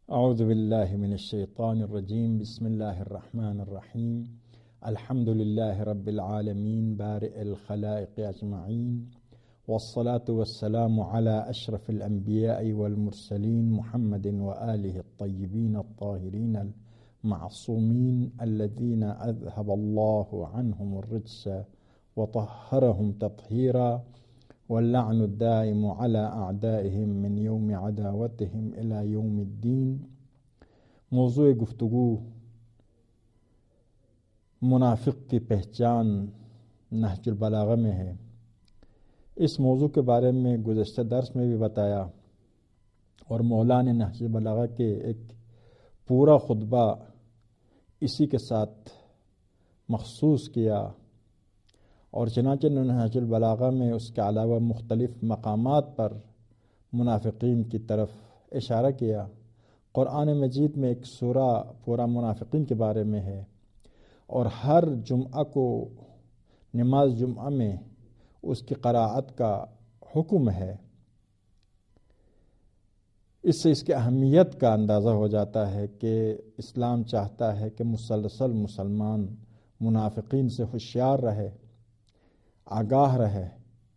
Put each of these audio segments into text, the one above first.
اعوذ باللہ من الشیطان الرجیم بسم اللہ الرحمن الرحیم الحمد للہ رب العالمین بارئ الخلائق اجمعین والصلاة والسلام على اشرف الانبیاء والمرسلین محمد وآلہ الطیبین الطاہرین المعصومین الذین اذهب اللہ عنہم الرجس وطہرہم تطہیرا واللعن الدائم على اعدائهم من یوم عداوتهم الى یوم الدین۔ موضوع گفتگو منافق کی پہچان نہج البلاغہ میں ہے۔ اس موضوع کے بارے میں گزشتہ درس میں بھی بتایا اور مولا نے نہج البلاغہ کے ایک پورا خطبہ اسی کے ساتھ مخصوص کیا، اور چنانچہ نہج البلاغہ میں اس کے علاوہ مختلف مقامات پر منافقین کی طرف اشارہ کیا۔ قرآن مجید میں ایک سورہ پورا منافقین کے بارے میں ہے، اور ہر جمعہ کو نماز جمعہ میں اس کی قراءت کا حکم ہے۔ اس سے اس کی اہمیت کا اندازہ ہو جاتا ہے کہ اسلام چاہتا ہے کہ مسلسل مسلمان منافقین سے ہوشیار رہے، آگاہ رہے،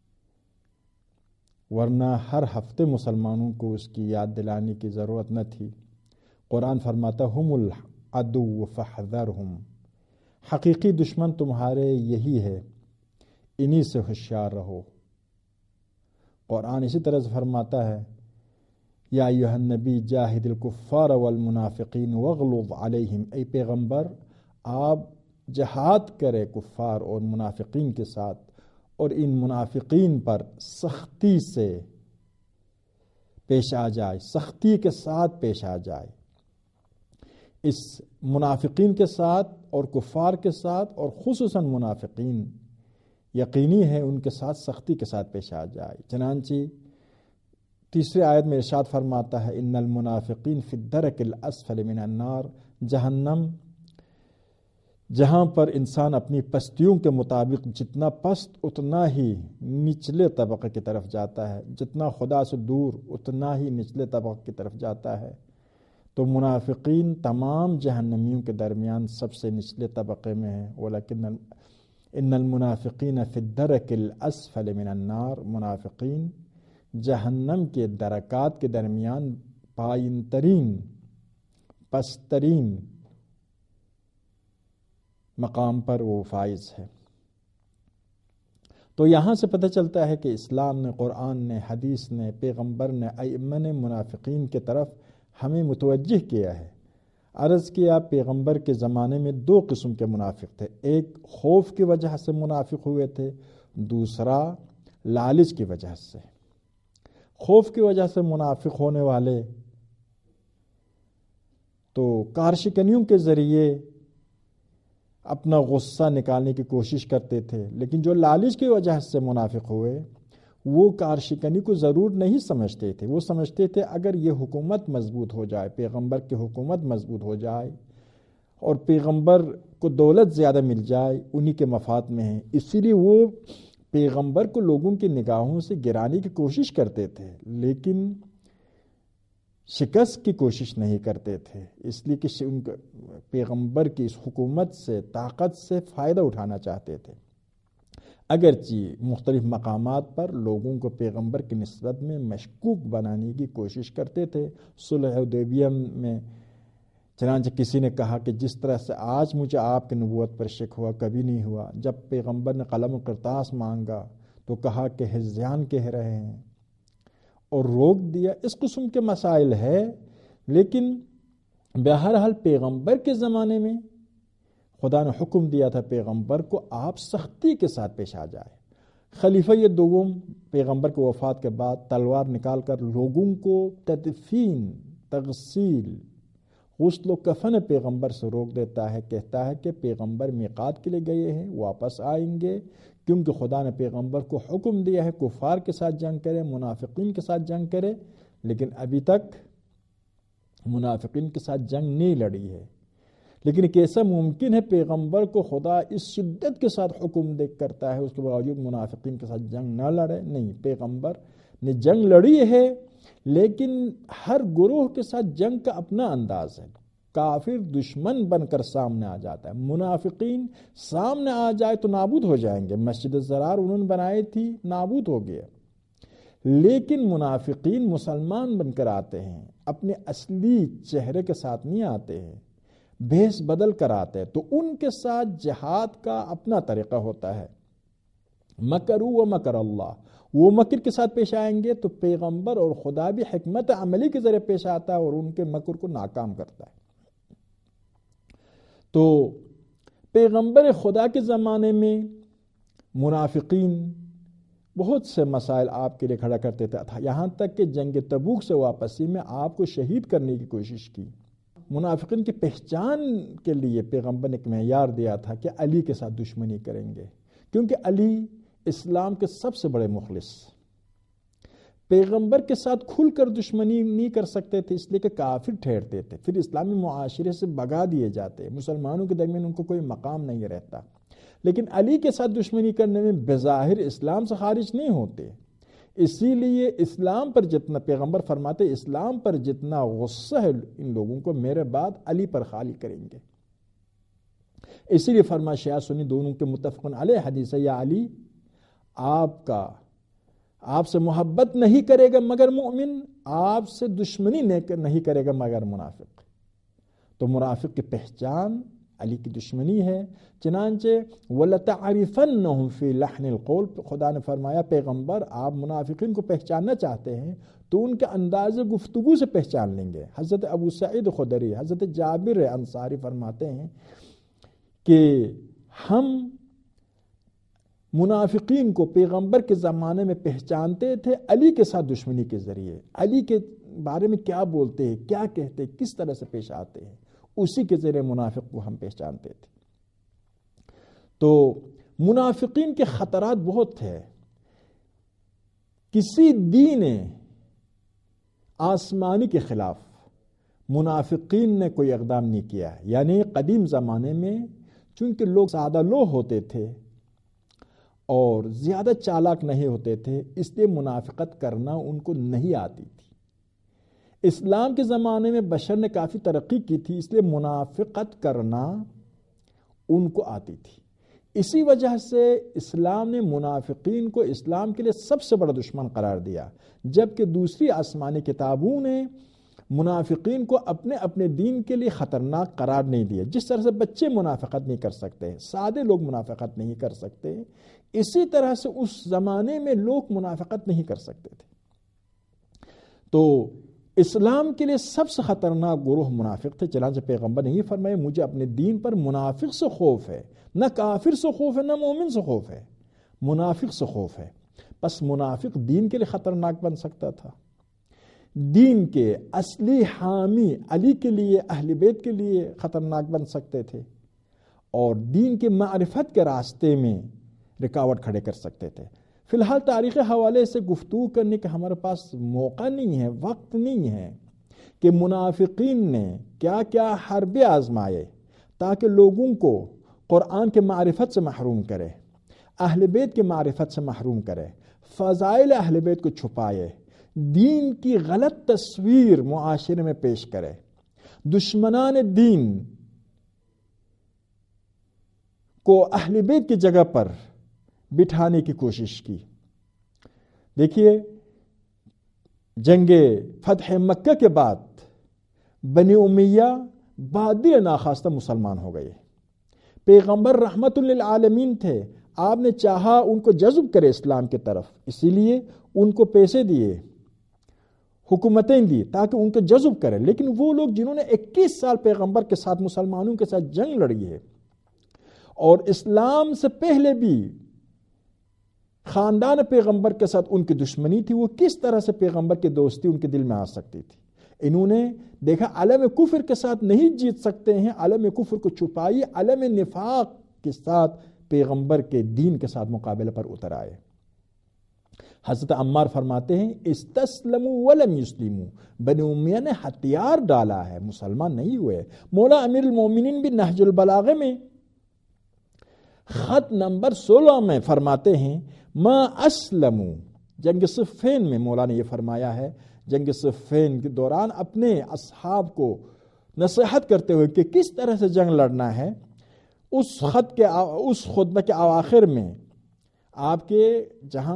ورنہ ہر ہفتے مسلمانوں کو اس کی یاد دلانے کی ضرورت نہ تھی۔ قرآن فرماتا ہم العدو فاحذرہم، حقیقی دشمن تمہارے یہی ہے، انہی سے ہوشیار رہو۔ قرآن اسی طرح سے فرماتا ہے یا ایھا النبی جاہد الکفار والمنافقین واغلظ علیہم، اے پیغمبر آپ جہاد کرے کفار اور منافقین کے ساتھ، اور ان منافقین پر سختی سے پیش آ جائے، سختی کے ساتھ پیش آ جائے۔ اس منافقین کے ساتھ اور کفار کے ساتھ، اور خصوصاً منافقین یقینی ہے ان کے ساتھ سختی کے ساتھ پیش آ جائے۔ چنانچہ تیسری آیت میں ارشاد فرماتا ہے ان المنافقین فی الدرک الاسفل من النار، جہنم جہاں پر انسان اپنی پستیوں کے مطابق جتنا پست اتنا ہی نچلے طبقے کی طرف جاتا ہے، جتنا خدا سے دور اتنا ہی نچلے طبقے کی طرف جاتا ہے۔ تو منافقین تمام جہنمیوں کے درمیان سب سے نچلے طبقے میں ہیں۔ ولیکن ان المنافقین فی الدرک الاسفل من النار، منافقین جہنم کے درکات کے درمیان پائن ترین پسترین مقام پر وہ فائز ہے۔ تو یہاں سے پتہ چلتا ہے کہ اسلام نے، قرآن نے، حدیث نے، پیغمبر نے، ائمہ نے منافقین کی طرف ہمیں متوجہ کیا ہے۔ عرض کیا پیغمبر کے زمانے میں دو قسم کے منافق تھے، ایک خوف کی وجہ سے منافق ہوئے تھے، دوسرا لالچ کی وجہ سے۔ خوف کی وجہ سے منافق ہونے والے تو کارشکنیوں کے ذریعے اپنا غصہ نکالنے کی کوشش کرتے تھے، لیکن جو لالچ کی وجہ سے منافق ہوئے وہ کارشکنی کو ضرور نہیں سمجھتے تھے۔ وہ سمجھتے تھے اگر یہ حکومت مضبوط ہو جائے، پیغمبر کی حکومت مضبوط ہو جائے اور پیغمبر کو دولت زیادہ مل جائے، انہی کے مفاد میں ہے، اسی لیے وہ پیغمبر کو لوگوں کی نگاہوں سے گرانے کی کوشش کرتے تھے، لیکن شکست کی کوشش نہیں کرتے تھے، اس لیے کہ پیغمبر کی اس حکومت سے، طاقت سے فائدہ اٹھانا چاہتے تھے۔ اگرچہ مختلف مقامات پر لوگوں کو پیغمبر کی نسبت میں مشکوک بنانے کی کوشش کرتے تھے۔ صلح حدیبیہ میں چنانچہ کسی نے کہا کہ جس طرح سے آج مجھے آپ کی نبوت پر شک ہوا کبھی نہیں ہوا۔ جب پیغمبر نے قلم و کرتاس مانگا تو کہا کہ ہذیان کہہ رہے ہیں، اور روک دیا۔ اس قسم کے مسائل ہے، لیکن بہرحال پیغمبر کے زمانے میں خدا نے حکم دیا تھا پیغمبر کو آپ سختی کے ساتھ پیش آ جائے۔ خلیفہ دوم پیغمبر کی وفات کے بعد تلوار نکال کر لوگوں کو تدفین، تغسیل، غسل و کفن پیغمبر سے روک دیتا ہے، کہتا ہے کہ پیغمبر میقات کے لیے گئے ہیں، واپس آئیں گے، کیونکہ خدا نے پیغمبر کو حکم دیا ہے کفار کے ساتھ جنگ کرے، منافقین کے ساتھ جنگ کرے، لیکن ابھی تک منافقین کے ساتھ جنگ نہیں لڑی ہے۔ لیکن کیسا ممکن ہے پیغمبر کو خدا اس شدت کے ساتھ حکم دے کرتا ہے، اس کے باوجود منافقین کے ساتھ جنگ نہ لڑے؟ نہیں، پیغمبر نے جنگ لڑی ہے، لیکن ہر گروہ کے ساتھ جنگ کا اپنا انداز ہے. کافر دشمن بن کر سامنے آ جاتا ہے، منافقین سامنے آ جائے تو نابود ہو جائیں گے. مسجد زرار انہوں نے بنائی تھی، نابود ہو گیا. لیکن منافقین مسلمان بن کر آتے ہیں، اپنے اصلی چہرے کے ساتھ نہیں آتے ہیں، بھیس بدل کر آتے ہیں، تو ان کے ساتھ جہاد کا اپنا طریقہ ہوتا ہے. مکروا و مکر اللہ، وہ مکر کے ساتھ پیش آئیں گے تو پیغمبر اور خدا بھی حکمت عملی کے ذریعے پیش آتا ہے اور ان کے مکر کو ناکام کرتا ہے. تو پیغمبر خدا کے زمانے میں منافقین بہت سے مسائل آپ کے لیے کھڑا کرتے تھے، یہاں تک کہ جنگ تبوک سے واپسی میں آپ کو شہید کرنے کی کوشش کی. منافقین کی پہچان کے لیے پیغمبر نے ایک معیار دیا تھا کہ علی کے ساتھ دشمنی کریں گے، کیونکہ علی اسلام کے سب سے بڑے مخلص. پیغمبر کے ساتھ کھل کر دشمنی نہیں کر سکتے تھے، اس لیے کہ کافر ٹھہرتے تھے، پھر اسلامی معاشرے سے بھگا دیے جاتے، مسلمانوں کے درمیان ان کو کوئی مقام نہیں رہتا. لیکن علی کے ساتھ دشمنی کرنے میں بظاہر اسلام سے خارج نہیں ہوتے. اسی لیے اسلام پر جتنا، پیغمبر فرماتے اسلام پر جتنا غصہ ہے ان لوگوں کو، میرے بعد علی پر خالی کریں گے. اسی لیے فرما شیعہ سنی دونوں کے متفقن علیہ حدیث ہے، یا علی آپ سے محبت نہیں کرے گا مگر مومن، آپ سے دشمنی نہیں کرے گا مگر منافق. تو منافق کی پہچان علی کی دشمنی ہے. چنانچہ وَلَتَعْرِفَنَّهُمْ فِي لَحْنِ الْقَوْلِ، خدا نے فرمایا پیغمبر آپ منافقین کو پہچاننا چاہتے ہیں تو ان کے انداز گفتگو سے پہچان لیں گے. حضرت ابو سعید خدری، حضرت جابر انصاری فرماتے ہیں کہ ہم منافقین کو پیغمبر کے زمانے میں پہچانتے تھے علی کے ساتھ دشمنی کے ذریعے. علی کے بارے میں کیا بولتے ہیں، کیا کہتے ہیں، کس طرح سے پیش آتے ہیں، اسی کے ذریعے منافق کو ہم پہچانتے تھے. تو منافقین کے خطرات بہت تھے. کسی دین آسمانی کے خلاف منافقین نے کوئی اقدام نہیں کیا. یعنی قدیم زمانے میں چونکہ لوگ سادہ لو ہوتے تھے اور زیادہ چالاک نہیں ہوتے تھے، اس لیے منافقت کرنا ان کو نہیں آتی تھی. اسلام کے زمانے میں بشر نے کافی ترقی کی تھی، اس لیے منافقت کرنا ان کو آتی تھی. اسی وجہ سے اسلام نے منافقین کو اسلام کے لیے سب سے بڑا دشمن قرار دیا، جبکہ دوسری آسمانی کتابوں نے منافقین کو اپنے اپنے دین کے لیے خطرناک قرار نہیں دیا. جس طرح سے بچے منافقت نہیں کر سکتے، سادے لوگ منافقت نہیں کر سکتے، اسی طرح سے اس زمانے میں لوگ منافقت نہیں کر سکتے تھے. تو اسلام کے لیے سب سے خطرناک گروہ منافق تھے. چنانچہ پیغمبر نے یہ فرمایا مجھے اپنے دین پر منافق سے خوف ہے، نہ کافر سے خوف ہے، نہ مومن سے خوف ہے، منافق سے خوف ہے. پس منافق دین کے لیے خطرناک بن سکتا تھا. دین کے اصلی حامی علی کے لیے، اہل بیت کے لیے خطرناک بن سکتے تھے اور دین کے معرفت کے راستے میں رکاوٹ کھڑے کر سکتے تھے. فی الحال تاریخ حوالے سے گفتگو کرنے کا ہمارے پاس موقع نہیں ہے، وقت نہیں ہے کہ منافقین نے کیا کیا حربے آزمائے تاکہ لوگوں کو قرآن کے معرفت سے محروم کرے، اہل بیت کے معرفت سے محروم کرے، فضائل اہل بیت کو چھپائے، دین کی غلط تصویر معاشرے میں پیش کرے، دشمنان دین کو اہل بیت کی جگہ پر بٹھانے کی کوشش کی. دیکھیے جنگ فتح مکہ کے بعد بنی امیہ بادل ناخواستہ مسلمان ہو گئے. پیغمبر رحمت للعالمین تھے، آپ نے چاہا ان کو جذب کرے اسلام کی طرف، اسی لیے ان کو پیسے دیے، حکومتیں دی تاکہ ان کو جذب کرے. لیکن وہ لوگ جنہوں نے 21 سال پیغمبر کے ساتھ، مسلمانوں کے ساتھ جنگ لڑی ہے اور اسلام سے پہلے بھی خاندان پیغمبر کے ساتھ ان کی دشمنی تھی، وہ کس طرح سے پیغمبر کی دوستی ان کے دل میں آ سکتی تھی؟ انہوں نے دیکھا عالم کفر کے ساتھ نہیں جیت سکتے ہیں، عالم کفر کو چھپائیے، عالم نفاق کے ساتھ پیغمبر کے دین کے ساتھ مقابلے پر اتر آئے. حضرت عمار فرماتے ہیں استسلموا ولم یسلموا، بنی امیہ نے ہتھیار ڈالا ہے، مسلمان نہیں ہوئے. مولا امیر المومنین بھی نہج البلاغہ میں خط نمبر 16 میں فرماتے ہیں ما اسلموا جنگ صفین میں مولا نے یہ فرمایا ہے، جنگ صفین کے دوران اپنے اصحاب کو نصیحت کرتے ہوئے کہ کس طرح سے جنگ لڑنا ہے، اس خطبہ کے اواخر میں آپ کے جہاں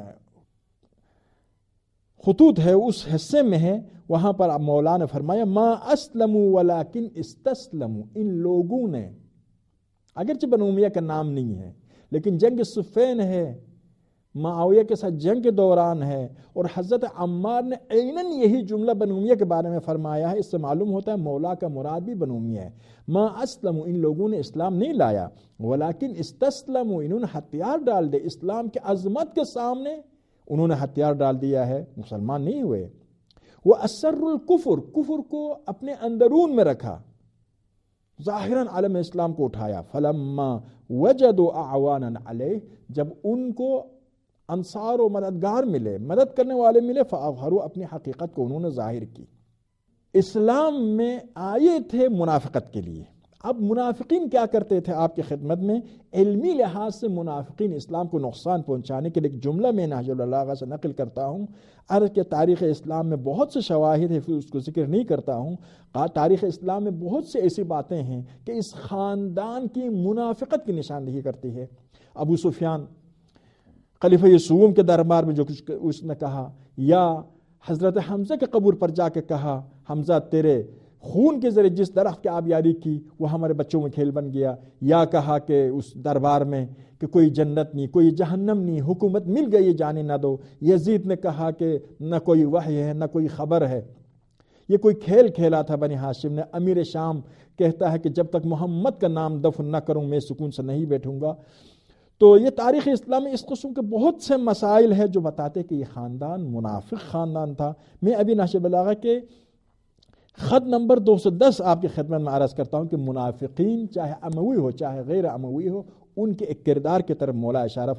خطوط ہے اس حصے میں ہے، وہاں پر مولا نے فرمایا ما اسلموا ولکن استسلموا، ان لوگوں نے، اگرچہ بنو امیہ کا نام نہیں ہے لیکن جنگ صفین ہے، معاویہ کے ساتھ جنگ کے دوران ہے، اور حضرت عمار نے عیناً یہی جملہ بنو امیہ کے بارے میں فرمایا ہے۔ اس سے معلوم ہوتا ہے مولا کا مراد بھی بنو امیہ ہے۔ ما اسلموا، ان لوگوں نے اسلام نہیں لایا، ولیکن استسلموا، انہوں نے ہتھیار ڈال دے، اسلام کے عظمت کے سامنے انہوں نے ہتھیار ڈال دیا ہے، مسلمان نہیں ہوئے۔ وہ اسر الکفر، کفر کو اپنے اندرون میں رکھا، ظاہراً عالم اسلام کو اٹھایا۔ فلما وجدوا اعوانا علیہ، جب ان کو انصار و مددگار ملے، مدد کرنے والے ملے، فاظہروا، اپنی حقیقت کو انہوں نے ظاہر کی۔ اسلام میں آئے تھے منافقت کے لیے۔ اب منافقین کیا کرتے تھے آپ کی خدمت میں؟ علمی لحاظ سے منافقین اسلام کو نقصان پہنچانے کے لیے ایک جملہ میں نہج البلاغہ سے نقل کرتا ہوں، عرض کے تاریخ اسلام میں بہت سے شواہد ہیں، اس کو ذکر نہیں کرتا ہوں۔ تاریخ اسلام میں بہت سے ایسی باتیں ہیں کہ اس خاندان کی منافقت کی نشاندہی کرتی ہے۔ ابو سفیان خلیفہ یسوم کے دربار میں جو کچھ اس نے کہا، یا حضرت حمزہ کے قبر پر جا کے کہا حمزہ تیرے خون کے ذریعے جس درخت کی آبیاری کی وہ ہمارے بچوں میں کھیل بن گیا، یا کہا کہ اس دربار میں کہ کوئی جنت نہیں، کوئی جہنم نہیں، حکومت مل گئی جانے نہ دو۔ یزید نے کہا کہ نہ کوئی وحی ہے نہ کوئی خبر ہے، یہ کوئی کھیل کھیلا تھا بنی ہاشم نے۔ امیر شام کہتا ہے کہ جب تک محمد کا نام دفن نہ کروں میں سکون سے نہیں بیٹھوں گا۔ تو یہ تاریخ اسلام میں اس قسم کے بہت سے مسائل ہیں جو بتاتے کہ یہ خاندان منافق خاندان تھا۔ میں ابھی نہج البلاغہ کے خط نمبر 210 آپ کی خدمت میں عرض کرتا ہوں کہ منافقین چاہے اموی ہو چاہے غیر اموی ہو، ان کے ایک کردار کی طرف مولا اشارہ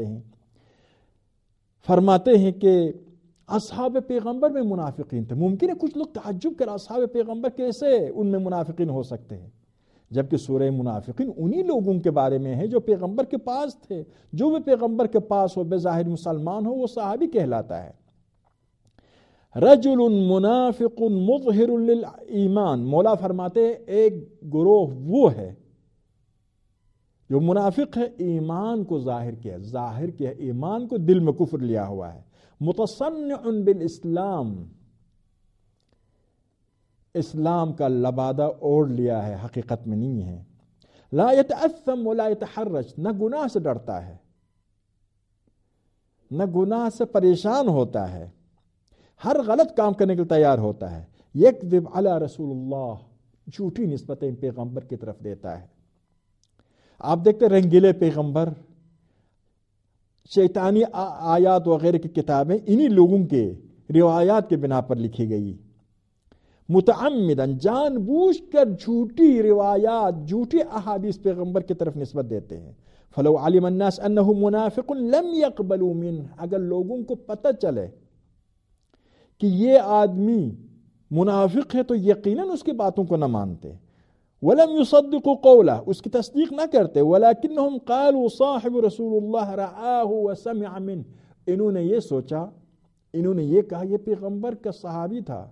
فرماتے ہیں کہ اصحاب پیغمبر میں منافقین تھے۔ ممکن ہے کچھ لوگ تعجب کر اصحاب پیغمبر کیسے ان میں منافقین ہو سکتے ہیں، جبکہ سورہ منافقین انہی لوگوں کے بارے میں ہے جو پیغمبر کے پاس تھے۔ جو بھی پیغمبر کے پاس ہو، بظاہر مسلمان ہو، وہ صحابی کہلاتا ہے۔ رجل منافق مظہر للایمان، مولا فرماتے ہیں ایک گروہ وہ ہے جو منافق ہے، ایمان کو ظاہر کیا ایمان کو، دل میں کفر لیا ہوا ہے۔ متصنع بالاسلام، اسلام کا لبادہ اوڑھ لیا ہے، حقیقت میں نہیں ہے۔ لا يتأثم ولا يتحرج، نہ گناہ سے ڈرتا ہے نہ گناہ سے پریشان ہوتا ہے، ہر غلط کام کرنے کے لیے تیار ہوتا ہے۔ یکذب علی رسول اللہ، جھوٹی نسبتیں پیغمبر کی طرف دیتا ہے۔ آپ دیکھتے رنگیلے پیغمبر، شیطانی آیات وغیرہ کی کتابیں انہی لوگوں کے روایات کے بنا پر لکھی گئی۔ متعمدن، جان بوجھ کر جھوٹی روایات، جھوٹی احادیث پیغمبر کی طرف نسبت دیتے ہیں۔ فلو علم الناس انہ منافق لم يقبلوا منہ، اگر لوگوں کو پتہ چلے کہ یہ آدمی منافق ہے تو یقیناً اس کی باتوں کو نہ مانتے۔ ولم يصدقوا قوله، اس کی تصدیق نہ کرتے۔ ولکنہم قالوا صاحب رسول اللہ رآہ وسمع منہ، انہوں نے یہ سوچا، انہوں نے یہ کہا یہ پیغمبر کا صحابی تھا۔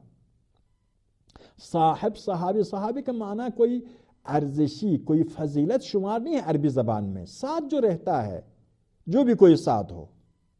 صحابی کا معنی کوئی ارزشی، کوئی فضیلت شمار نہیں ہے عربی زبان میں، ساتھ جو رہتا ہے، جو بھی کوئی ساتھ ہو۔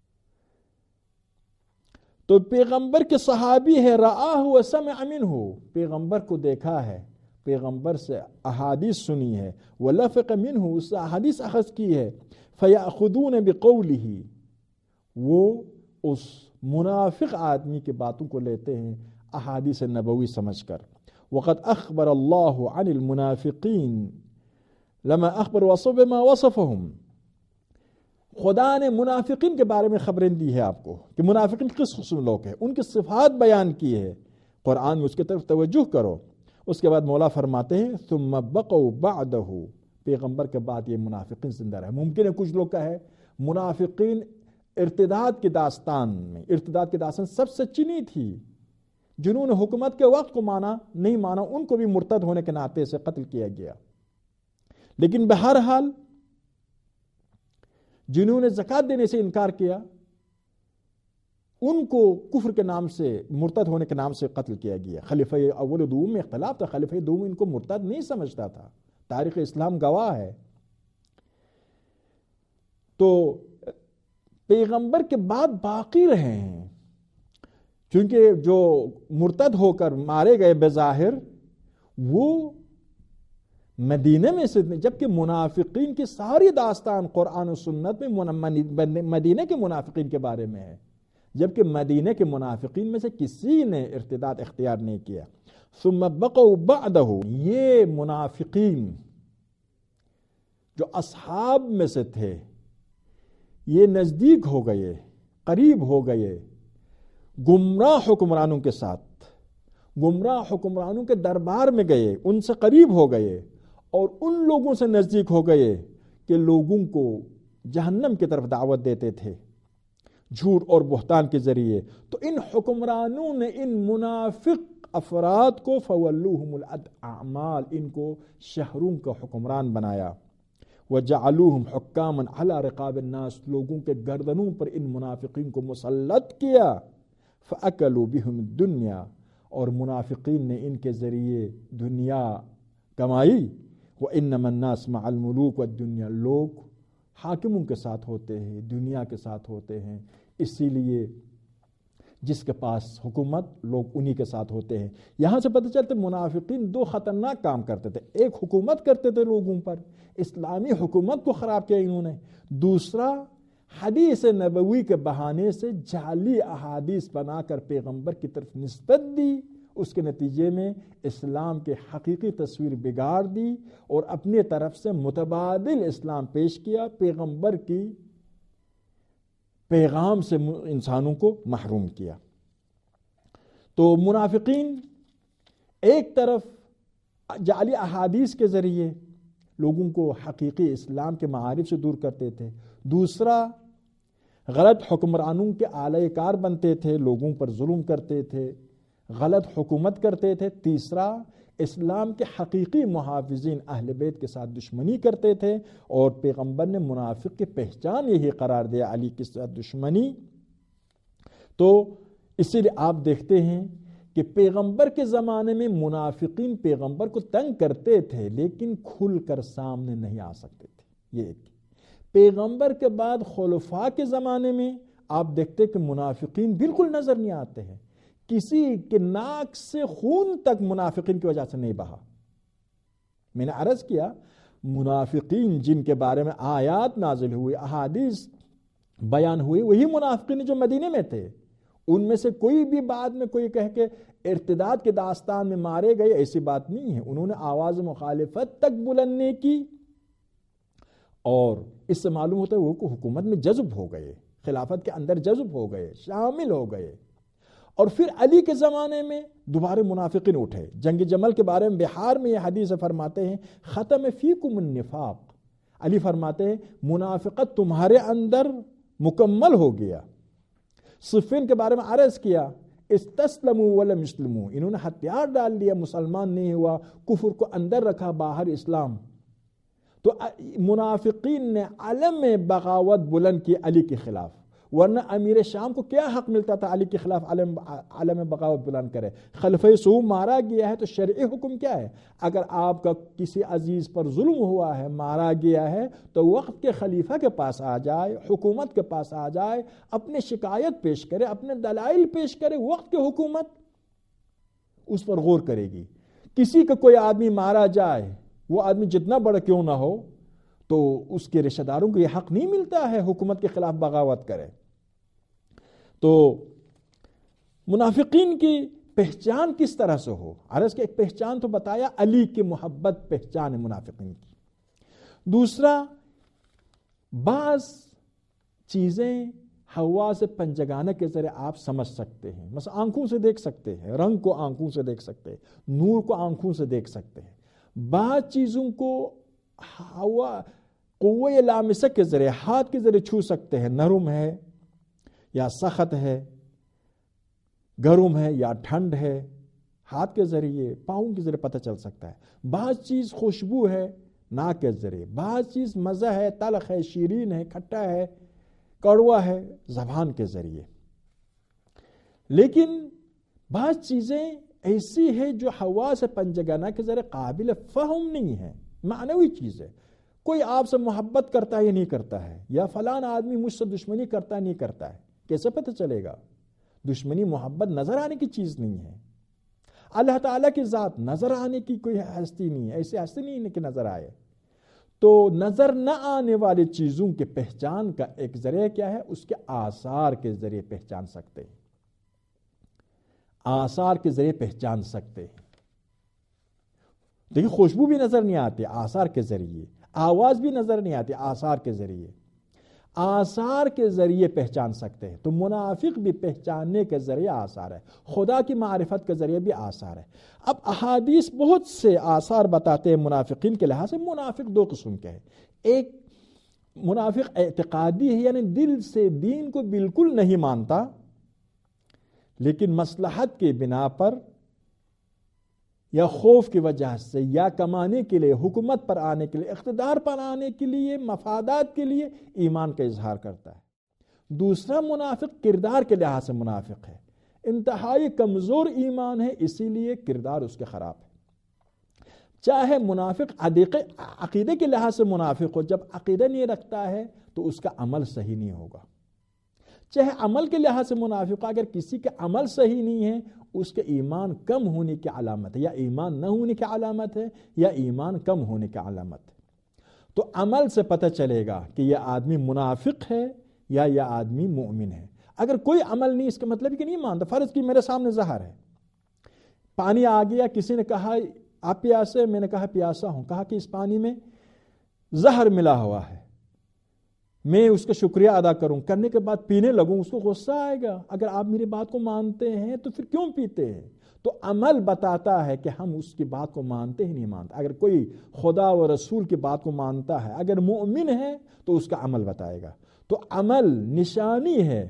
تو پیغمبر کے صحابی ہے، رآہ وسمع منہ، پیغمبر کو دیکھا ہے، پیغمبر سے احادیث سنی ہے، ولفق منہ، اس سے احادیث اخذ کی ہے۔ فیأخذون بقولہ، وہ اس منافق آدمی کی باتوں کو لیتے ہیں احادیث نبوی سمجھ کر۔ وقد اخبر اللہ عن المنافقین لما اخبر وصف بما وصفهم، خدا نے منافقین کے بارے میں خبریں دی ہے آپ کو کہ منافقین کس قسم لوگ ہیں، ان کی صفات بیان کی ہے قرآن میں، اس کی طرف توجہ کرو۔ اس کے بعد مولا فرماتے ہیں ثم بقوا بعدہ، پیغمبر کے بعد یہ منافقین زندہ رہے۔ ممکن ہے کچھ لوگ کا ہے منافقین ارتداد کی داستان سب سچی نہیں تھی، جنہوں نے حکومت کے وقت کو نہیں مانا ان کو بھی مرتد ہونے کے ناطے سے قتل کیا گیا۔ لیکن بہرحال جنہوں نے زکوٰۃ دینے سے انکار کیا ان کو کفر کے نام سے، مرتد ہونے کے نام سے قتل کیا گیا۔ خلیفہ اول و دوم میں اختلاف تھا، خلیفہ دوم ان کو مرتد نہیں سمجھتا تھا، تاریخ اسلام گواہ ہے۔ تو پیغمبر کے بعد باقی رہے ہیں، چونکہ جو مرتد ہو کر مارے گئے بظاہر وہ مدینہ میں سے، جبکہ منافقین کی ساری داستان قرآن و سنت میں مدینہ کے منافقین کے بارے میں ہے، جبکہ مدینہ کے منافقین میں سے کسی نے ارتداد اختیار نہیں کیا۔ ثم بقوا بعدہ، یہ منافقین جو اصحاب میں سے تھے یہ نزدیک ہو گئے، قریب ہو گئے گمراہ حکمرانوں کے ساتھ، گمراہ حکمرانوں کے دربار میں گئے، ان سے قریب ہو گئے اور ان لوگوں سے نزدیک ہو گئے کہ لوگوں کو جہنم کی طرف دعوت دیتے تھے جھوٹ اور بہتان کے ذریعے۔ تو ان حکمرانوں نے ان منافق افراد کو فولوہم الاعمال، ان کو شہروں کا حکمران بنایا، وجعلوہم حکاما علی رقاب الناس، لوگوں کے گردنوں پر ان منافقین کو مسلط کیا، فاکلوا بہم الدنیا، اور منافقین نے ان کے ذریعے دنیا کمائی۔ وانما الناس مع الملوک والدنیا، لوگ حاکموں کے ساتھ ہوتے ہیں، دنیا کے ساتھ ہوتے ہیں، اسی لیے جس کے پاس حکومت لوگ انہی کے ساتھ ہوتے ہیں۔ یہاں سے پتہ چلتا ہے منافقین دو خطرناک کام کرتے تھے، ایک حکومت کرتے تھے لوگوں پر، اسلامی حکومت کو خراب کیا انہوں نے، دوسرا حدیث نبوی کے بہانے سے جعلی احادیث بنا کر پیغمبر کی طرف نسبت دی، اس کے نتیجے میں اسلام کے حقیقی تصویر بگاڑ دی اور اپنے طرف سے متبادل اسلام پیش کیا، پیغمبر کی پیغام سے انسانوں کو محروم کیا۔ تو منافقین ایک طرف جعلی احادیث کے ذریعے لوگوں کو حقیقی اسلام کے معارف سے دور کرتے تھے، دوسرا غلط حکمرانوں کے اعلی کار بنتے تھے، لوگوں پر ظلم کرتے تھے، غلط حکومت کرتے تھے، تیسرا اسلام کے حقیقی محافظین اہل بیت کے ساتھ دشمنی کرتے تھے، اور پیغمبر نے منافق کی پہچان یہی قرار دیا، علی کے ساتھ دشمنی۔ تو اسی لیے آپ دیکھتے ہیں کہ پیغمبر کے زمانے میں منافقین پیغمبر کو تنگ کرتے تھے لیکن کھل کر سامنے نہیں آ سکتے تھے، یہ ایک۔ پیغمبر کے بعد خلفاء کے زمانے میں آپ دیکھتے کہ منافقین بالکل نظر نہیں آتے ہیں، کسی کے ناک سے خون تک منافقین کی وجہ سے نہیں بہا۔ میں نے عرض کیا منافقین جن کے بارے میں آیات نازل ہوئی، احادیث بیان ہوئی، وہی منافقین جو مدینے میں تھے، ان میں سے کوئی بھی بعد میں کوئی کہہ کہ ارتداد کے داستان میں مارے گئے، ایسی بات نہیں ہے، انہوں نے آواز مخالفت تک بلند نہیں کی، اور اس سے معلوم ہوتا ہے وہ حکومت میں جذب ہو گئے، خلافت کے اندر جذب ہو گئے، شامل ہو گئے۔ اور پھر علی کے زمانے میں دوبارہ منافقین اٹھے۔ جنگ جمل کے بارے میں بہار میں یہ حدیث فرماتے ہیں ختم فیکم النفاق، علی فرماتے ہیں منافقت تمہارے اندر مکمل ہو گیا۔ صفین کے بارے میں عرض کیا استسلموا ولم یسلموا، انہوں نے ہتھیار ڈال دیا، مسلمان نہیں ہوا، کفر کو اندر رکھا، باہر اسلام۔ تو منافقین نے علم بغاوت بلند کی علی کے خلاف، ورنہ امیر شام کو کیا حق ملتا تھا علی کے خلاف علم بغاوت بلند کرے؟ خلیفہ سوم مارا گیا ہے تو شرعی حکم کیا ہے؟ اگر آپ کا کسی عزیز پر ظلم ہوا ہے، مارا گیا ہے، تو وقت کے خلیفہ کے پاس آ جائے، حکومت کے پاس آ جائے، اپنے شکایت پیش کرے، اپنے دلائل پیش کرے، وقت کی حکومت اس پر غور کرے گی۔ کسی کا کوئی آدمی مارا جائے، وہ آدمی جتنا بڑا کیوں نہ ہو، تو اس کے رشتہ داروں کو یہ حق نہیں ملتا ہے حکومت کے خلاف بغاوت کرے۔ تو منافقین کی پہچان کس طرح سے ہو؟ عرض کہ ایک پہچان تو بتایا، علی کی محبت پہچان ہے منافقین کی۔ دوسرا، بعض چیزیں ہوا سے پنجگانہ کے ذریعے آپ سمجھ سکتے ہیں، مثلا آنکھوں سے دیکھ سکتے ہیں، رنگ کو آنکھوں سے دیکھ سکتے ہیں، نور کو آنکھوں سے دیکھ سکتے ہیں۔ بعض چیزوں کو ہوا قوہ لامسہ کے ذریعے، ہاتھ کے ذریعے چھو سکتے ہیں، نرم ہے یا سخت ہے، گرم ہے یا ٹھنڈ ہے، ہاتھ کے ذریعے، پاؤں کے ذریعے پتہ چل سکتا ہے۔ بعض چیز خوشبو ہے ناک کے ذریعے، بعض چیز مزہ ہے، تلخ ہے، شیرین ہے، کھٹا ہے، کڑوا ہے، زبان کے ذریعے۔ لیکن بعض چیزیں ایسی ہے جو حواس پنجگانہ کے ذریعے قابل فہم نہیں ہے، معنوی چیز ہے. کوئی آپ سے محبت کرتا ہے یا نہیں کرتا ہے، یا فلان آدمی مجھ سے دشمنی کرتا ہے نہیں کرتا ہے، کیسے پتہ چلے گا؟ دشمنی محبت نظر آنے کی چیز نہیں ہے. اللہ تعالیٰ کی ذات نظر آنے کی کوئی ہستی نہیں ہے، ایسی ہستی نہیں ہے کہ نظر آئے. تو نظر نہ آنے والی چیزوں کے پہچان کا ایک ذریعہ کیا ہے؟ اس کے آثار کے ذریعے پہچان سکتے ہیں. آثار کے ذریعے پہچان سکتے ہیں. دیکھیں خوشبو بھی نظر نہیں آتی، آثار کے ذریعے. آواز بھی نظر نہیں آتی، آثار کے ذریعے. آثار کے ذریعے پہچان سکتے ہیں. تو منافق بھی پہچاننے کے ذریعے آثار ہے، خدا کی معرفت کے ذریعے بھی آثار ہے. اب احادیث بہت سے آثار بتاتے ہیں منافقین کے لحاظ سے. منافق دو قسم کے ہیں. ایک منافق اعتقادی ہے، یعنی دل سے دین کو بالکل نہیں مانتا، لیکن مصلحت کی بنا پر یا خوف کی وجہ سے یا کمانے کے لیے، حکومت پر آنے کے لیے، اقتدار پر آنے کے لیے، مفادات کے لیے ایمان کا اظہار کرتا ہے. دوسرا منافق کردار کے لحاظ سے منافق ہے، انتہائی کمزور ایمان ہے، اسی لیے کردار اس کے خراب ہے. چاہے منافق عقیدے کے لحاظ سے منافق ہو، جب عقیدہ نہیں رکھتا ہے تو اس کا عمل صحیح نہیں ہوگا. چاہے عمل کے لحاظ سے منافق، اگر کسی کا عمل صحیح نہیں ہے اس کے ایمان کم ہونے کی علامت ہے، یا ایمان نہ ہونے کی علامت ہے، یا ایمان کم ہونے کی علامت ہے. تو عمل سے پتہ چلے گا کہ یہ آدمی منافق ہے یا یہ آدمی مومن ہے. اگر کوئی عمل نہیں، اس کا مطلب کہ نہیں مانتا. فرض کی میرے سامنے زہر ہے، پانی آ گیا، کسی نے کہا آپ پیاسے، میں نے کہا پیاسا ہوں، کہا کہ اس پانی میں زہر ملا ہوا ہے، میں اس کا شکریہ ادا کروں، کرنے کے بعد پینے لگوں، اس کو غصہ آئے گا. اگر آپ میری بات کو مانتے ہیں تو پھر کیوں پیتے ہیں؟ تو عمل بتاتا ہے کہ ہم اس کی بات کو مانتے ہی نہیں مانتے. اگر کوئی خدا و رسول کی بات کو مانتا ہے، اگر مومن ہے تو اس کا عمل بتائے گا. تو عمل نشانی ہے،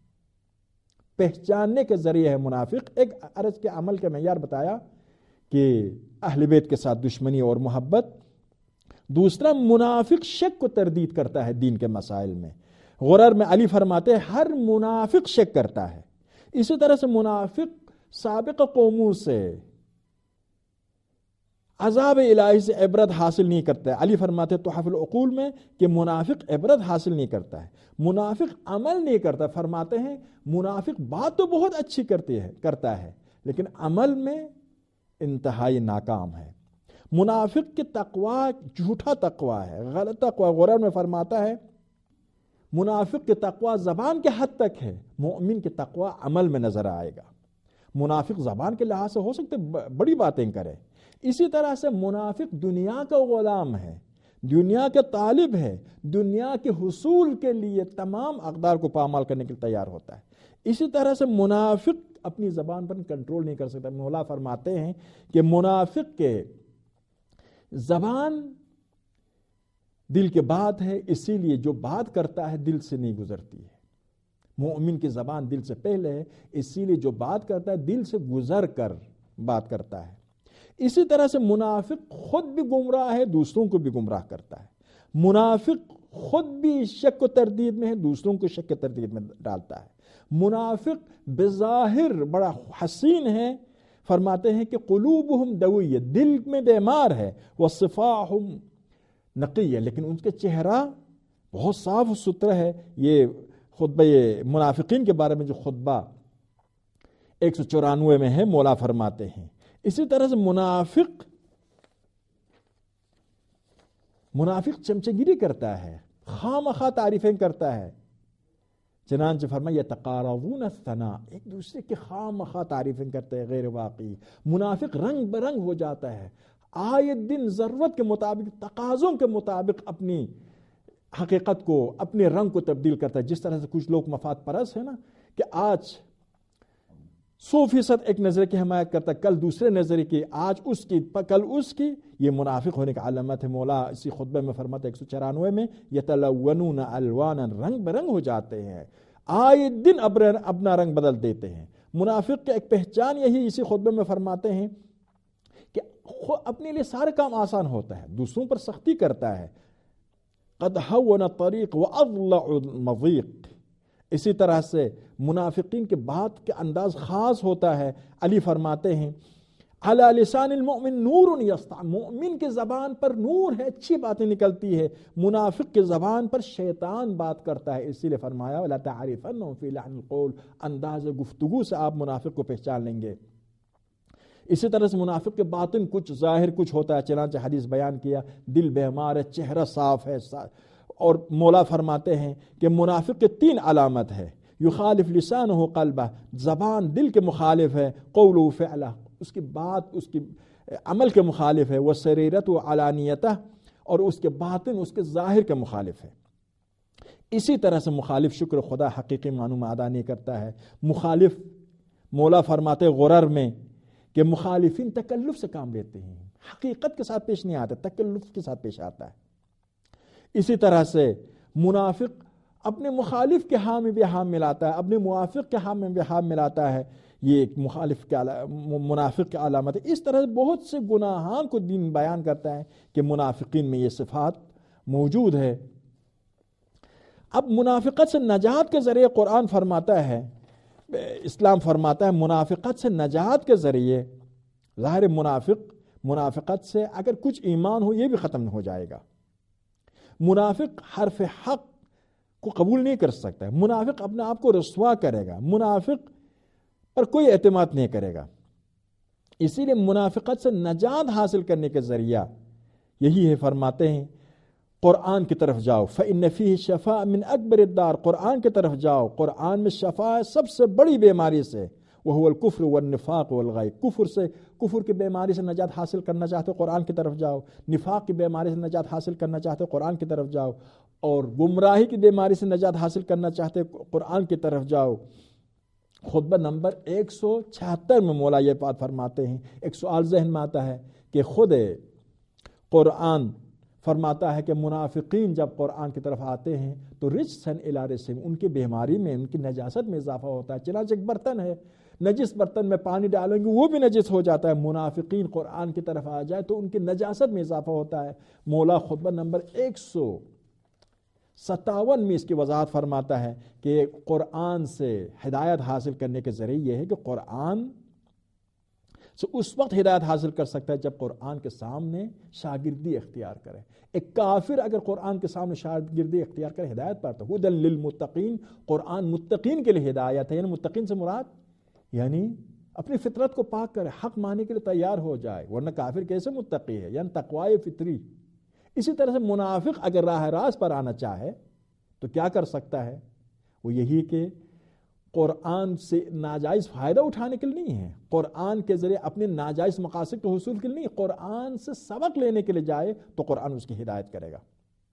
پہچاننے کے ذریعے ہے منافق. ایک عرض کے عمل کا معیار بتایا کہ اہل بیت کے ساتھ دشمنی اور محبت. دوسرا منافق شک کو تردید کرتا ہے دین کے مسائل میں. غرر میں علی فرماتے ہیں ہر منافق شک کرتا ہے. اسی طرح سے منافق سابق قوموں سے عذاب الہی سے عبرت حاصل نہیں کرتا ہے. علی فرماتے ہیں تحف العقول میں کہ منافق عبرت حاصل نہیں کرتا ہے، منافق عمل نہیں کرتا. فرماتے ہیں منافق بات تو بہت اچھی کرتا ہے لیکن عمل میں انتہائی ناکام ہے. منافق کے تقوی جھوٹا تقوی ہے، غلط تقوی. غرر میں فرماتا ہے منافق کے تقوی زبان کے حد تک ہے، مومن کے تقوی عمل میں نظر آئے گا. منافق زبان کے لحاظ سے ہو سکتے بڑی باتیں کرے. اسی طرح سے منافق دنیا کا غلام ہے، دنیا کا طالب ہے، دنیا کے حصول کے لیے تمام اقدار کو پامال کرنے کے لیے تیار ہوتا ہے. اسی طرح سے منافق اپنی زبان پر کنٹرول نہیں کر سکتا. مولا فرماتے ہیں کہ منافق کے زبان دل کے بات ہے، اسی لیے جو بات کرتا ہے دل سے نہیں گزرتی ہے. مومن کی زبان دل سے پہلے ہے، اسی لیے جو بات کرتا ہے دل سے گزر کر بات کرتا ہے. اسی طرح سے منافق خود بھی گمراہ ہے، دوسروں کو بھی گمراہ کرتا ہے. منافق خود بھی شک و تردید میں ہے، دوسروں کو شک و تردید میں ڈالتا ہے. منافق بظاہر بڑا حسین ہے، فرماتے ہیں کہ قلوبہم دویہ، دل میں بیمار ہے، وصفاہم نقیہ، لیکن ان کے چہرہ بہت صاف و ستھرا ہے. یہ خطبہ منافقین کے بارے میں جو خطبہ 194 میں ہے مولا فرماتے ہیں. اسی طرح سے منافق چمچگیری کرتا ہے، خواہ مخواہ تعریفیں کرتا ہے. چنانچہ فرمایا یتقارضون الثناء، ایک دوسرے کے خواہ مخواہ تعریفیں کرتے ہیں غیر واقعی. منافق رنگ برنگ ہو جاتا ہے، آئے دن ضرورت کے مطابق، تقاضوں کے مطابق اپنی حقیقت کو، اپنے رنگ کو تبدیل کرتا ہے. جس طرح سے کچھ لوگ مفاد پرست ہیں نا، کہ آج 100% ایک نظریے کی حمایت کرتا ہے، کل دوسرے نظریے کی، آج اس کی کل اس کی. یہ منافق ہونے کا علامت ہے. مولا اسی خطبے میں فرماتا ہے 194 میں یتلونون الوانا، رنگ برنگ ہو جاتے ہیں، آئے دن اپنا رنگ بدل دیتے ہیں. منافق کی ایک پہچان یہی اسی خطبے میں فرماتے ہیں کہ اپنے لیے سارے کام آسان ہوتا ہے، دوسروں پر سختی کرتا ہے. قد ہون الطریق واضلع المضیق. اسی طرح سے منافقین کے بات کے انداز خاص ہوتا ہے. علی فرماتے ہیں علی لسان المؤمن نور یسطع، مومن کے زبان پر نور ہے، اچھی باتیں نکلتی ہے. منافق کے زبان پر شیطان بات کرتا ہے. اسی لیے فرمایا وَلَا تَعْرِفَنَّهُمْ فِي لَحْنِ الْقَوْلِ، انداز گفتگو سے آپ منافق کو پہچان لیں گے. اسی طرح سے منافق کے باطن کچھ ظاہر کچھ ہوتا ہے، چنانچہ حدیث بیان کیا دل بیمار ہے، چہرہ صاف ہے. اور مولا فرماتے ہیں کہ منافق کے 3 علامت ہے. یخالف لسانہ قلبہ، زبان دل کے مخالف ہے، قولہ فعلہ، اس کی بات اس کی عمل کے مخالف ہے، وسریرت و علانیتہ، اور اس کے باطن اس کے ظاہر کے مخالف ہے. اسی طرح سے مخالف شکر خدا حقیقی معنوں میں ادا نہیں کرتا ہے. مخالف مولا فرماتے غرر میں کہ مخالفین تکلف سے کام لیتے ہیں، حقیقت کے ساتھ پیش نہیں آتا، تکلف کے ساتھ پیش آتا ہے. اسی طرح سے منافق اپنے مخالف کے ہاں میں بھی ہاں ملاتا ہے، اپنے موافق کے ہاں میں بھی ہاں ملاتا ہے. یہ ایک مخالف کے منافق کی علامت ہے. اس طرح بہت سے گناہان کو دین بیان کرتا ہے کہ منافقین میں یہ صفات موجود ہے. اب منافقت سے نجات کے ذریعے قرآن فرماتا ہے، اسلام فرماتا ہے منافقت سے نجات کے ذریعے. ظاہر منافقت سے اگر کچھ ایمان ہو یہ بھی ختم ہو جائے گا. منافق حرف حق کو قبول نہیں کر سکتا ہے، منافق اپنے آپ کو رسوا کرے گا، منافق پر کوئی اعتماد نہیں کرے گا. اسی لیے منافقت سے نجات حاصل کرنے کے ذریعہ یہی ہے، فرماتے ہیں قرآن کی طرف جاؤ، فإن فیہ شفاء من اکبر الدار، قرآن کی طرف جاؤ، قرآن میں شفا ہے سب سے بڑی بیماری سے، وہو الکفر والنفاق والغی، کفر کی بیماری سے نجات حاصل کرنا چاہتے قرآن کی طرف جاؤ، نفاق کی بیماری سے نجات حاصل کرنا چاہتے قرآن کی طرف جاؤ، اور گمراہی کی بیماری سے نجات حاصل کرنا چاہتے قرآن کی طرف جاؤ. خطبہ نمبر 176 میں مولا یہ بات فرماتے ہیں. ایک سوال ذہن میں آتا ہے کہ خود قرآن فرماتا ہے کہ منافقین جب قرآن کی طرف آتے ہیں تو رجسن الی رجسہم، ان کی بیماری میں ان کی نجاست میں اضافہ ہوتا ہے. چنانچہ ایک برتن ہے، نجس برتن میں پانی ڈالیں گے وہ بھی نجس ہو جاتا ہے. منافقین قرآن کی طرف آ جائے تو ان کی نجاست میں اضافہ ہوتا ہے. مولا خطبہ نمبر 157 میں اس کی وضاحت فرماتا ہے کہ قرآن سے ہدایت حاصل کرنے کے ذریعے یہ ہے کہ قرآن سے اس وقت ہدایت حاصل کر سکتا ہے جب قرآن کے سامنے شاگردی اختیار کرے. ایک کافر اگر قرآن کے سامنے شاگردی اختیار کرے ہدایت پاتا ہے. ھدی للمتقین، قرآن متقین کے لیے ہدایت ہے. یعنی متقین سے مراد یعنی اپنی فطرت کو پاک کرے، حق ماننے کے لیے تیار ہو جائے، ورنہ کافر کیسے متقی ہے؟ یعنی تقوی فطری. اسی طرح سے منافق اگر راہ راست پر آنا چاہے تو کیا کر سکتا ہے؟ وہ یہی کہ قرآن سے ناجائز فائدہ اٹھانے کے لیے نہیں ہے، قرآن کے ذریعے اپنے ناجائز مقاصد کے حصول کے لیے نہیں، قرآن سے سبق لینے کے لیے جائے تو قرآن اس کی ہدایت کرے گا.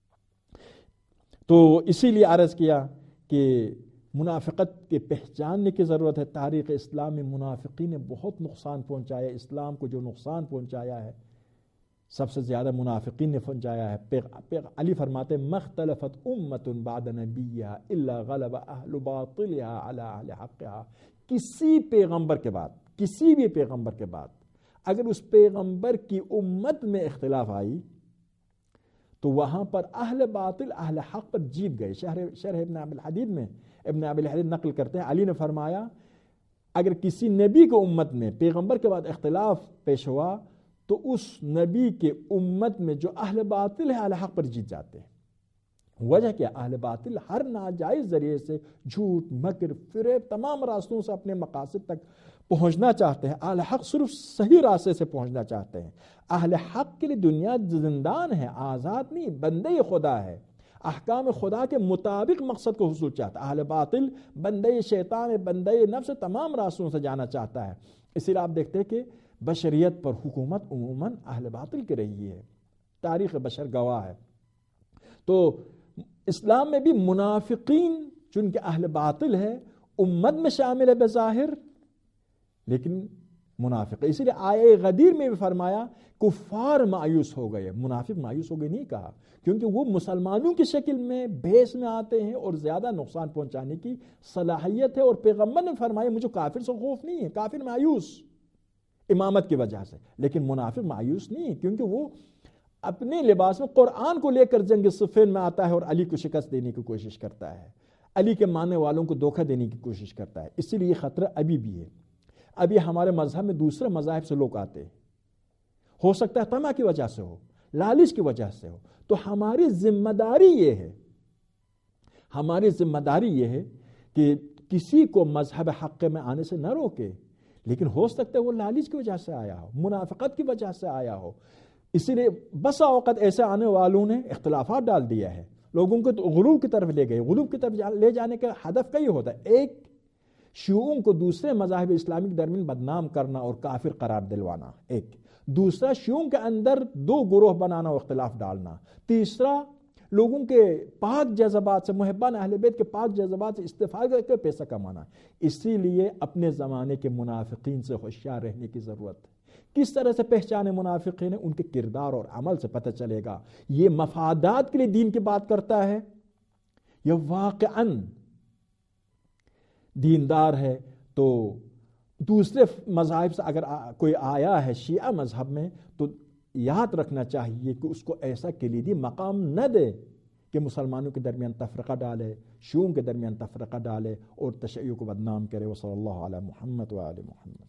تو اسی لیے عرض کیا کہ منافقت کے پہچاننے کی ضرورت ہے. تاریخ اسلام میں منافقین نے بہت نقصان پہنچایا، اسلام کو جو نقصان پہنچایا ہے سب سے زیادہ منافقین نے پہنچایا ہے. علی فرماتے مختلفت امت بعد نبیہا الا غلب اہل باطلہا علی اہل حقہا. کسی پیغمبر کے بعد، کسی بھی پیغمبر کے بعد اگر اس پیغمبر کی امت میں اختلاف آئی تو وہاں پر اہل باطل اہل حق پر جیت گئے. شرح ابن ابی الحدید میں ابن ابی الحدید نقل کرتے ہیں علی نے فرمایا اگر کسی نبی کو امت میں پیغمبر کے بعد اختلاف پیش ہوا تو اس نبی کے امت میں جو اہل باطل ہے اہل حق پر جیت جاتے ہیں. وجہ کیا؟ اہل باطل ہر ناجائز ذریعے سے جھوٹ، مکر، فریب، تمام راستوں سے اپنے مقاصد تک پہنچنا چاہتے ہیں. اہل حق صرف صحیح راستے سے پہنچنا چاہتے ہیں. اہل حق کے لیے دنیا زندان ہے، آزاد نہیں، بندے خدا ہے، احکام خدا کے مطابق مقصد کو حصول چاہتا ہے. اہل باطل بندے شیطان ہے، بندے نفس، تمام راستوں سے جانا چاہتا ہے. اسی لیے آپ دیکھتے ہیں کہ بشریت پر حکومت عموماً اہل باطل کی رہی ہے، تاریخ بشر گواہ ہے. تو اسلام میں بھی منافقین چونکہ اہل باطل ہے امت میں شامل ہے بظاہر لیکن منافق. اسی لیے آیے غدیر میں بھی فرمایا کفار مایوس ہو گئے. منافق مایوس ہو گئے نہیں کہا، کیونکہ وہ مسلمانوں کی شکل میں بھیس میں آتے ہیں اور زیادہ نقصان پہنچانے کی صلاحیت ہے. اور پیغمبر نے فرمایا مجھے کافر سے خوف نہیں ہے. کافر مایوس امامت کی وجہ سے، لیکن منافق مایوس نہیں ہے کیونکہ وہ اپنے لباس میں قرآن کو لے کر جنگ صفین میں آتا ہے اور علی کو شکست دینے کی کوشش کرتا ہے. علی کے ماننے والوں کو دھوکہ دینے کی کوشش کرتا ہے. اسی لیے یہ خطرہ ابھی بھی ہے. ابھی ہمارے مذہب میں دوسرے مذاہب سے لوگ آتے ہیں، ہو سکتا ہے طمع کی وجہ سے ہو، لالچ کی وجہ سے ہو. تو ہماری ذمہ داری یہ ہے کہ کسی کو مذہب حق میں آنے سے نہ روکے، لیکن ہو سکتا ہے وہ لالچ کی وجہ سے آیا ہو، منافقت کی وجہ سے آیا ہو. اسی لیے بسا اوقات ایسے آنے والوں نے اختلافات ڈال دیا ہے، لوگوں کو غلو کی طرف لے گئے. غلو کی طرف لے جانے کا ہدف کئی ہوتا ہے، ایک شیوعوں کو دوسرے مذاہب اسلامی کے درمیان بدنام کرنا اور کافر قرار دلوانا، ایک دوسرا شیوعوں کے اندر دو گروہ بنانا اور اختلاف ڈالنا، تیسرا لوگوں کے پاک جذبات سے، محبان اہل بیت کے پاک جذبات سے استفادہ کر کے پیسہ کمانا. اسی لیے اپنے زمانے کے منافقین سے ہوشیار رہنے کی ضرورت ہے. کس طرح سے پہچانے منافقین؟ ان کے کردار اور عمل سے پتہ چلے گا یہ مفادات کے لیے دین کی بات کرتا ہے یا واقعاً دیندار ہے. تو دوسرے مذاہب سے اگر کوئی آیا ہے شیعہ مذہب میں تو یاد رکھنا چاہیے کہ اس کو ایسا کلیدی مقام نہ دے کہ مسلمانوں کے درمیان تفرقہ ڈالے، شیعوں کے درمیان تفرقہ ڈالے اور تشیع کو بدنام کرے. وصلی اللہ علی محمد و آل محمد.